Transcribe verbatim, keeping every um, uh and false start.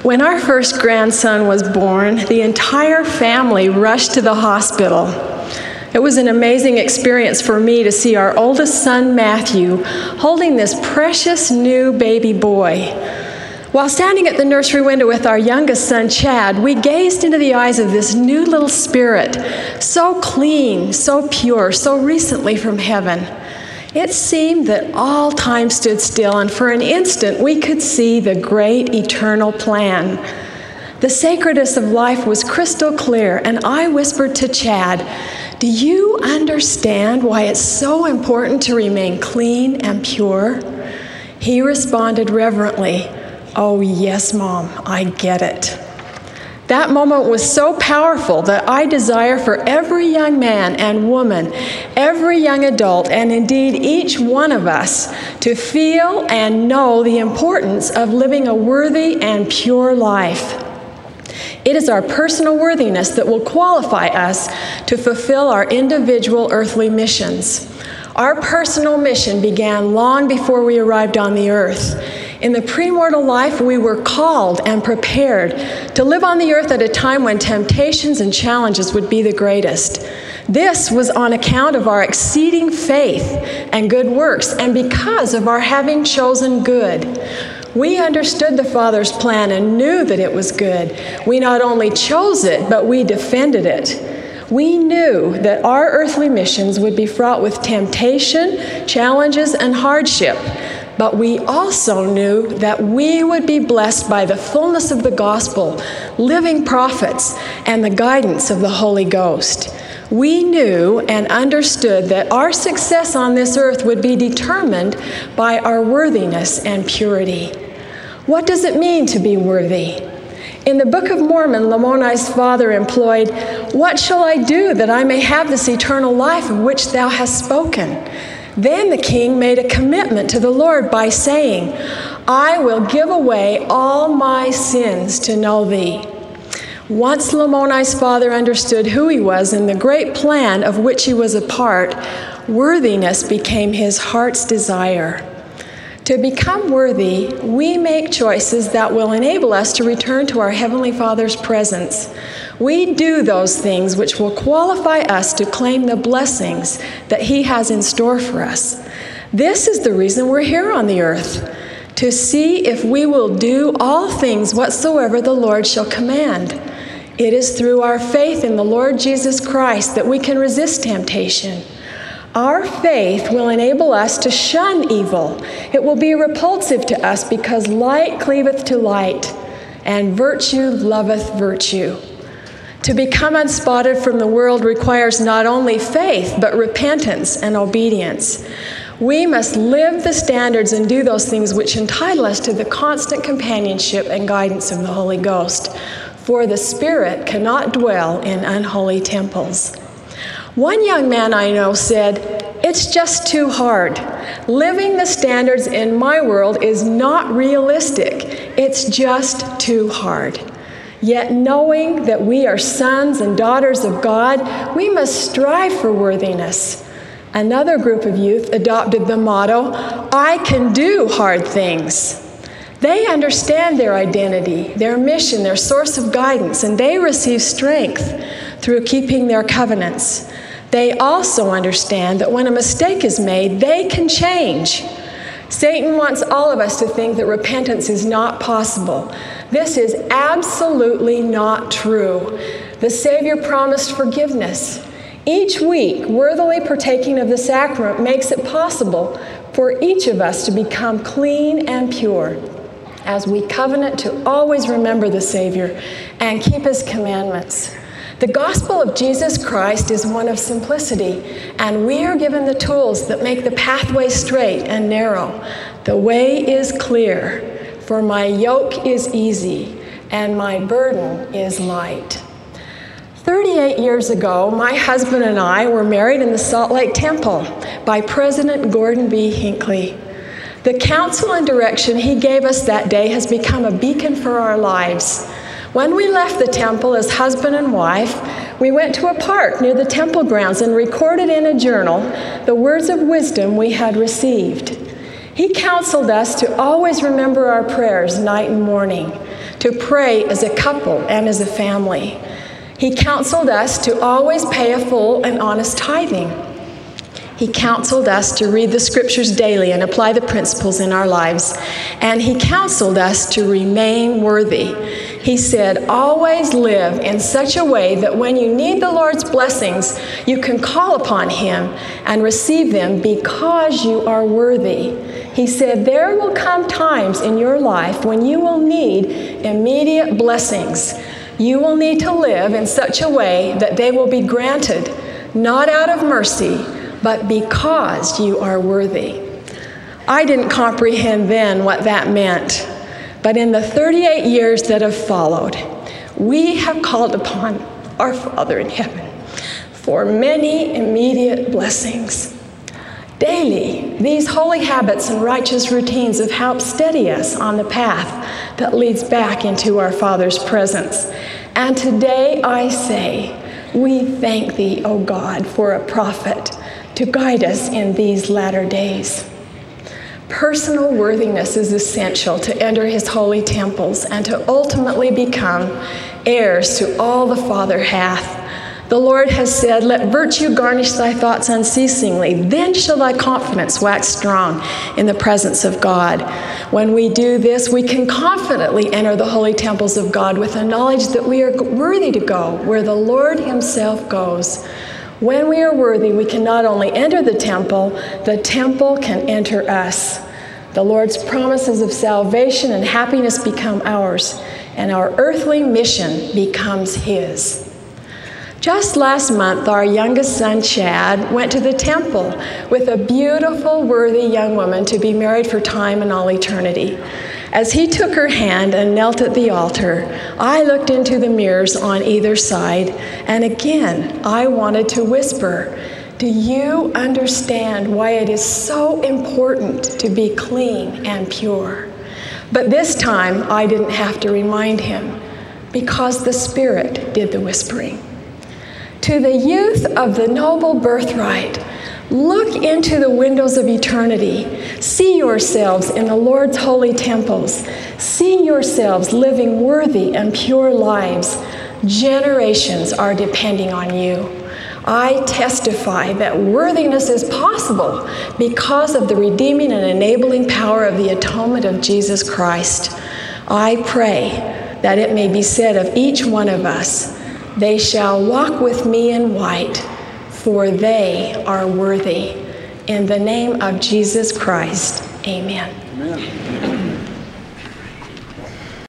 When our first grandson was born, the entire family rushed to the hospital. It was an amazing experience for me to see our oldest son, Matthew, holding this precious new baby boy. While standing at the nursery window with our youngest son, Chad, we gazed into the eyes of this new little spirit, so clean, so pure, so recently from heaven. It seemed that all time stood still, and for an instant we could see the great eternal plan. The sacredness of life was crystal clear, and I whispered to Chad, "Do you understand why it's so important to remain clean and pure?" He responded reverently, "Oh yes, Mom, I get it." That moment was so powerful that I desire for every young man and woman, every young adult, and indeed each one of us to feel and know the importance of living a worthy and pure life. It is our personal worthiness that will qualify us to fulfill our individual earthly missions. Our personal mission began long before we arrived on the earth. In the premortal life, we were called and prepared to live on the earth at a time when temptations and challenges would be the greatest. This was on account of our exceeding faith and good works, and because of our having chosen good. We understood the Father's plan and knew that it was good. We not only chose it, but we defended it. We knew that our earthly missions would be fraught with temptation, challenges, and hardship. But we also knew that we would be blessed by the fullness of the gospel, living prophets, and the guidance of the Holy Ghost. We knew and understood that our success on this earth would be determined by our worthiness and purity. What does it mean to be worthy? In the Book of Mormon, Lamoni's father employed, "What shall I do that I may have this eternal life of which thou hast spoken?" Then the king made a commitment to the Lord by saying, "I will give away all my sins to know thee." Once Lamoni's father understood who he was and the great plan of which he was a part, worthiness became his heart's desire. To become worthy, we make choices that will enable us to return to our Heavenly Father's presence. We do those things which will qualify us to claim the blessings that He has in store for us. This is the reason we're here on the earth, to see if we will do all things whatsoever the Lord shall command. It is through our faith in the Lord Jesus Christ that we can resist temptation. Our faith will enable us to shun evil. It will be repulsive to us because light cleaveth to light, and virtue loveth virtue. To become unspotted from the world requires not only faith, but repentance and obedience. We must live the standards and do those things which entitle us to the constant companionship and guidance of the Holy Ghost, for the Spirit cannot dwell in unholy temples. One young man I know said, "It's just too hard. Living the standards in my world is not realistic. It's just too hard." Yet knowing that we are sons and daughters of God, we must strive for worthiness. Another group of youth adopted the motto, "I can do hard things." They understand their identity, their mission, their source of guidance, and they receive strength through keeping their covenants. They also understand that when a mistake is made, they can change. Satan wants all of us to think that repentance is not possible. This is absolutely not true. The Savior promised forgiveness. Each week, worthily partaking of the sacrament makes it possible for each of us to become clean and pure as we covenant to always remember the Savior and keep His commandments. The gospel of Jesus Christ is one of simplicity, and we are given the tools that make the pathway straight and narrow. The way is clear, for my yoke is easy, and my burden is light. thirty-eight years ago, my husband and I were married in the Salt Lake Temple by President Gordon B. Hinckley. The counsel and direction he gave us that day has become a beacon for our lives. When we left the temple as husband and wife, we went to a park near the temple grounds and recorded in a journal the words of wisdom we had received. He counseled us to always remember our prayers night and morning, to pray as a couple and as a family. He counseled us to always pay a full and honest tithing. He counseled us to read the scriptures daily and apply the principles in our lives. And he counseled us to remain worthy. He said, always live in such a way that when you need the Lord's blessings, you can call upon him and receive them because you are worthy. He said, there will come times in your life when you will need immediate blessings. You will need to live in such a way that they will be granted, not out of mercy, but because you are worthy. I didn't comprehend then what that meant, but in the thirty-eight years that have followed, we have called upon our Father in heaven for many immediate blessings. Daily, these holy habits and righteous routines have helped steady us on the path that leads back into our Father's presence. And today I say, we thank thee, O God, for a prophet to guide us in these latter days. Personal worthiness is essential to enter his holy temples and to ultimately become heirs to all the Father hath. The Lord has said, let virtue garnish thy thoughts unceasingly. Then shall thy confidence wax strong in the presence of God. When we do this, we can confidently enter the holy temples of God with the knowledge that we are worthy to go where the Lord himself goes. When we are worthy, we can not only enter the temple, the temple can enter us. The Lord's promises of salvation and happiness become ours, and our earthly mission becomes his. Just last month, our youngest son, Chad, went to the temple with a beautiful, worthy young woman to be married for time and all eternity. As he took her hand and knelt at the altar, I looked into the mirrors on either side, and again, I wanted to whisper, do you understand why it is so important to be clean and pure? But this time, I didn't have to remind him, because the Spirit did the whispering. To the youth of the noble birthright, look into the windows of eternity. See yourselves in the Lord's holy temples. See yourselves living worthy and pure lives. Generations are depending on you. I testify that worthiness is possible because of the redeeming and enabling power of the atonement of Jesus Christ. I pray that it may be said of each one of us, they shall walk with me in white, for they are worthy. In the name of Jesus Christ, amen. Amen.